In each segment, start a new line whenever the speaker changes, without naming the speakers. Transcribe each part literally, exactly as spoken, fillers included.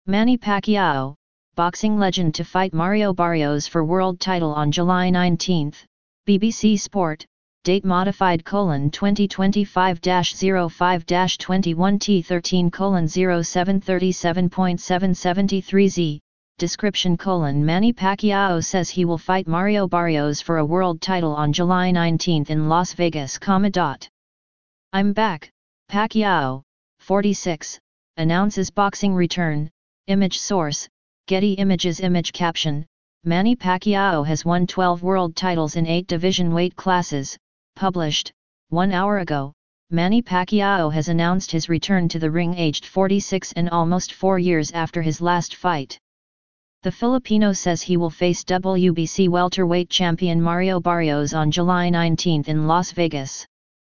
Manny Pacquiao, boxing legend to fight Mario Barrios for world title on July nineteenth, B B C Sport, date modified colon twenty twenty-five dash oh five dash twenty-one T thirteen colon oh seven thirty-seven point seven seventy-three Z, description colon Manny Pacquiao says he will fight Mario Barrios for a world title on July nineteenth in Las Vegas, comma dot. I'm back, Pacquiao, forty-six, announces boxing return, image source, Getty Images image caption, Manny Pacquiao has won twelve world titles in eight division weight classes, published, one hour ago, Manny Pacquiao has announced his return to the ring aged forty-six and almost four years after his last fight. The Filipino says he will face W B C welterweight champion Mario Barrios on July nineteenth in Las Vegas.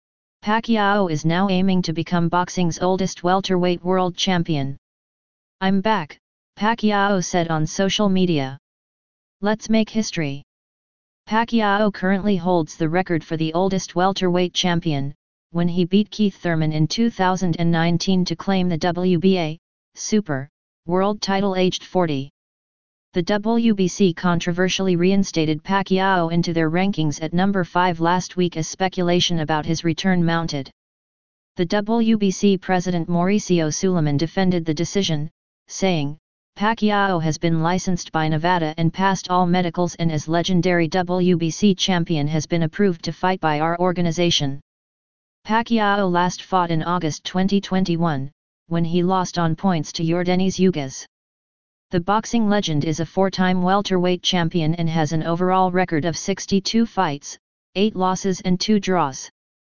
Pacquiao is now aiming to become boxing's oldest welterweight world champion. I'm back, Pacquiao said on social media. Let's make history. Pacquiao currently holds the record for the oldest welterweight champion, when he beat Keith Thurman in two thousand nineteen to claim the W B A Super World title aged forty. The W B C controversially reinstated Pacquiao into their rankings at number five last week as speculation about his return mounted. The W B C president Mauricio Suleiman defended the decision, saying, Pacquiao has been licensed by Nevada and passed all medicals, and as legendary W B C champion has been approved to fight by our organization. Pacquiao last fought in August twenty twenty-one, when he lost on points to Yordenis Ugas. The boxing legend is a four-time welterweight champion and has an overall record of sixty-two fights, eight losses and two draws.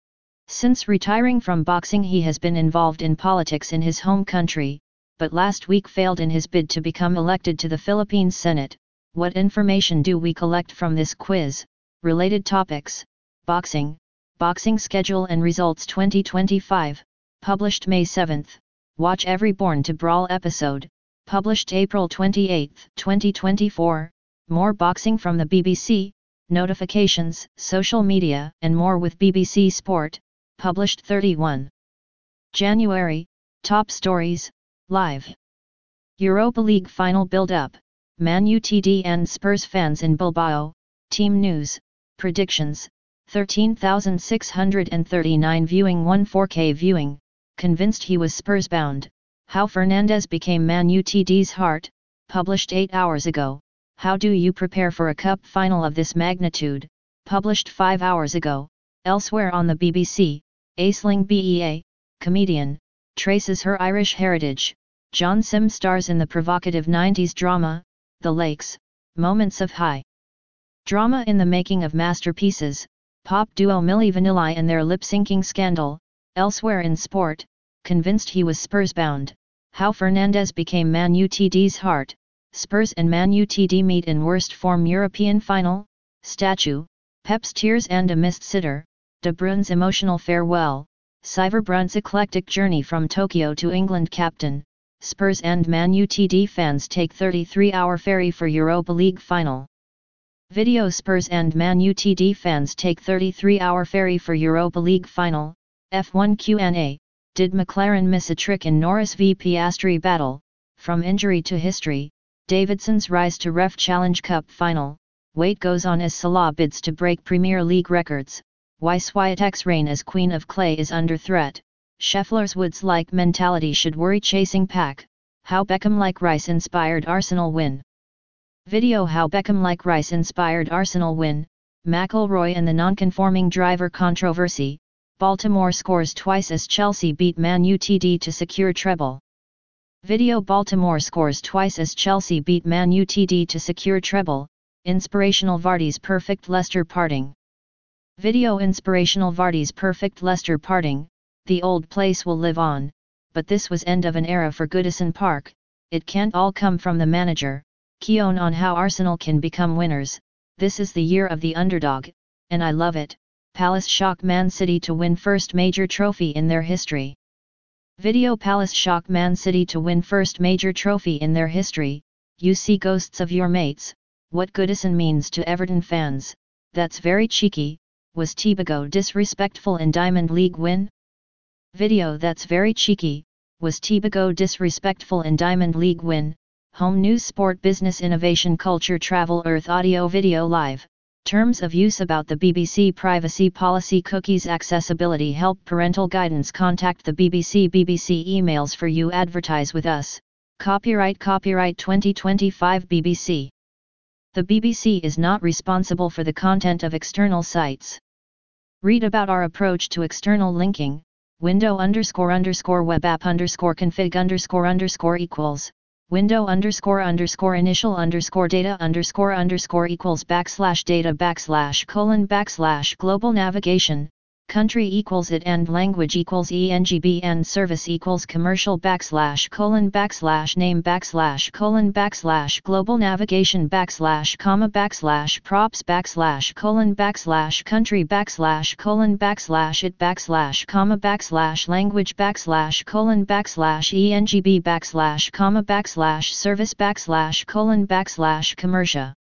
Since retiring from boxing, he has been involved in politics in his home country, but last week failed in his bid to become elected to the Philippine Senate. What information do we collect from this quiz? Related topics: boxing, boxing schedule and results twenty twenty-five, published May seventh, watch every Born to Brawl episode, published April twenty-eighth, twenty twenty-four, more boxing from the B B C, notifications, social media and more with B B C Sport, published thirty-first January, top stories, live. Europa League final build-up, Man Utd and Spurs fans in Bilbao, team news, predictions, thirteen thousand six hundred thirty-nine viewing one four K viewing, convinced he was Spurs bound. How Fernandes became Man Utd's heart, published eight hours ago. How do you prepare for a cup final of this magnitude, published five hours ago. Elsewhere on the B B C, Aisling Bea, comedian, traces her Irish heritage. John Sim stars in the provocative nineties drama, The Lakes, moments of high drama in the making of masterpieces, pop duo Milli Vanilli and their lip-syncing scandal. Elsewhere in sport, convinced he was Spurs bound, how Fernandes became Man Utd's heart, Spurs and Man Utd meet in worst form European final, statue, Pep's tears and a mist sitter, De Bruyne's emotional farewell, Cyberbrunt's eclectic journey from Tokyo to England captain, Spurs and Man Utd fans take thirty-three hour ferry for Europa League final. Video: Spurs and Man Utd fans take thirty-three hour ferry for Europa League final. F one Q and A, did McLaren miss a trick in Norris v Piastri battle? From injury to history, Davidson's rise to Ref Challenge Cup final. Wait goes on as Salah bids to break Premier League records. Why Swiatek's reign as Queen of Clay is under threat. Scheffler's Woods-like mentality should worry chasing pack. How Beckham-like Rice inspired Arsenal win. Video: How Beckham-like Rice inspired Arsenal win. McIlroy and the non-conforming driver controversy. Baltimore scores twice as Chelsea beat Man Utd to secure treble. Video: Baltimore scores twice as Chelsea beat Man Utd to secure treble. Inspirational Vardy's perfect Leicester parting. Video: Inspirational Vardy's perfect Leicester parting. The old place will live on, but this was end of an era for Goodison Park. It can't all come from the manager. Keown on how Arsenal can become winners. This is the year of the underdog, and I love it. Palace shock Man City to win first major trophy in their history. Video: Palace shock Man City to win first major trophy in their history. You see ghosts of your mates. What Goodison means to Everton fans. That's very cheeky. Was Thibago disrespectful in Diamond League win? Video: That's very cheeky. Was Thibago disrespectful in Diamond League win? home news, sport, business, innovation, culture, travel, earth, audio, video, live. Terms of use about the B B C privacy policy, cookies, accessibility, help, parental guidance. Contact the B B C. B B C emails for you. Advertise with us. Copyright Copyright twenty twenty-five B B C. The B B C is not responsible for the content of external sites. Read about our approach to external linking. Window underscore underscore web app underscore config underscore underscore equals. Window underscore underscore initial underscore data underscore underscore equals backslash data backslash colon backslash global navigation, country equals it and language equals E N G B and service equals commercial backslash colon backslash name backslash colon backslash global navigation backslash comma backslash props backslash colon backslash country backslash colon backslash it backslash comma backslash language backslash colon backslash E N G B backslash comma backslash service backslash colon backslash commercia.